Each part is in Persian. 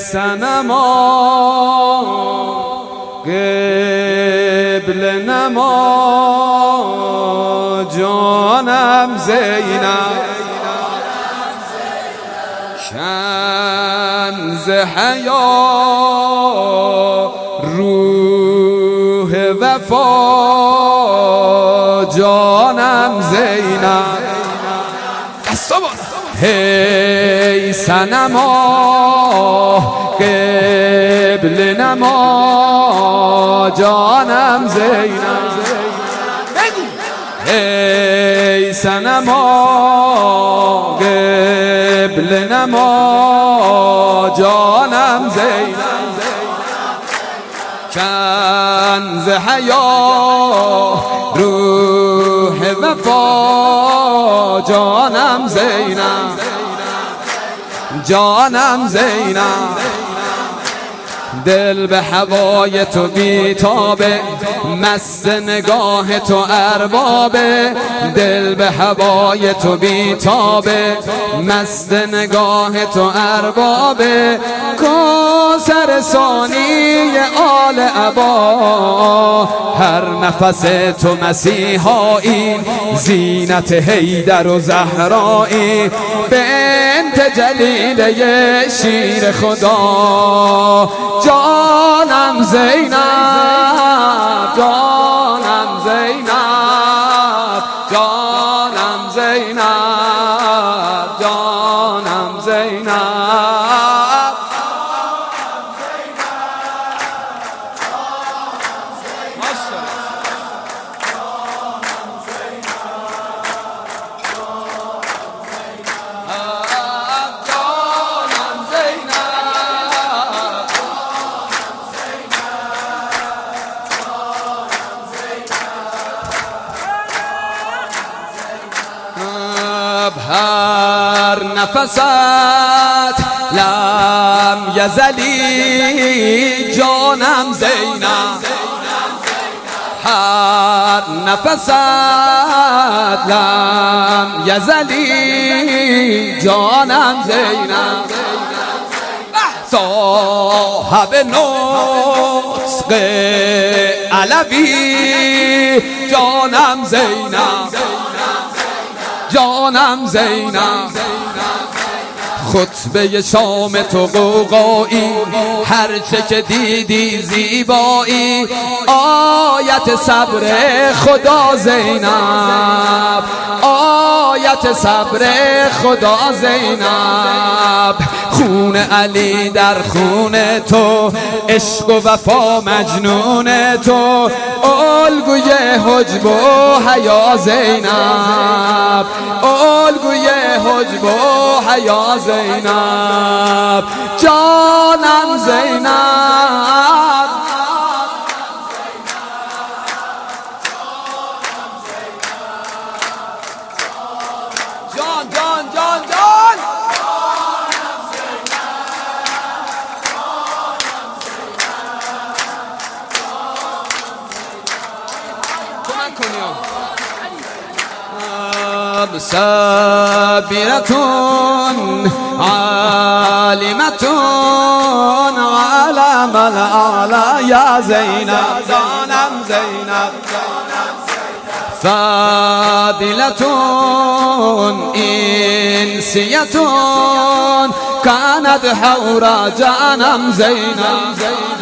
صنما قبل نما جانم زینب کنز حیا روح وفا جانم زینب هی صنما قبل نما جانم زینب هی صنما قبل نما جانم زینب کنز حیا روح وفا جانم زینب جانم زینب دل به هوای تو بیتابه مست نگاه تو اربابه دل به هوای تو بیتابه مست نگاه تو اربابه کوثر ثانی آل عبا هر نفس تو مسیحایی زینت حیدر و زهرایی بنت جلیله شیر خدا جانم زینب جانم زینب جانم زینب جانم زینب هر نفست لم یزلی جانم زینب هر نفست لم یزلی جانم زینب صاحب نطق علوی جانم زینب جانم زینب خطبه شام تو قوقایی هرچه که دیدی زیبایی آیت صبر خدا زینب آیت صبر خدا زینب خون علی در خون تو عشق و وفا مجنون تو الگوی حجب و حیا زینب الگوی حجب و حیا زینب جانم زینب جان جان جان جان کمک کنیم صابرتون عالمتون علم الأعلى یا زینب جانم زینب فاضلتون انسیتون کانت حورا جانم زینب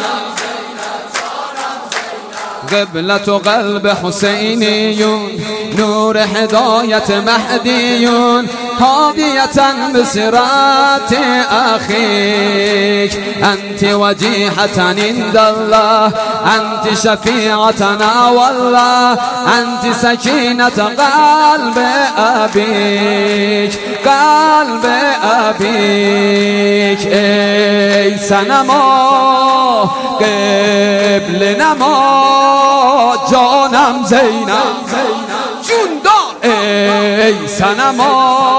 قبلة قلب حسینیون نور هدایت مهدیون هادیة بصراط أخيك أنت وجيحة عند الله أنت شفيعتنا والله أنت سكينة قلب أبيك قلب أبيك ای صنما قبل نما جانم زینب جون دار ای صنما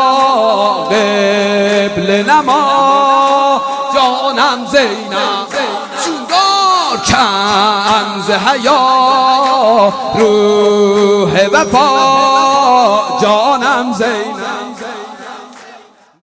قبل نما جانم زینب جون دار کنز حیا روح وفا جانم زینب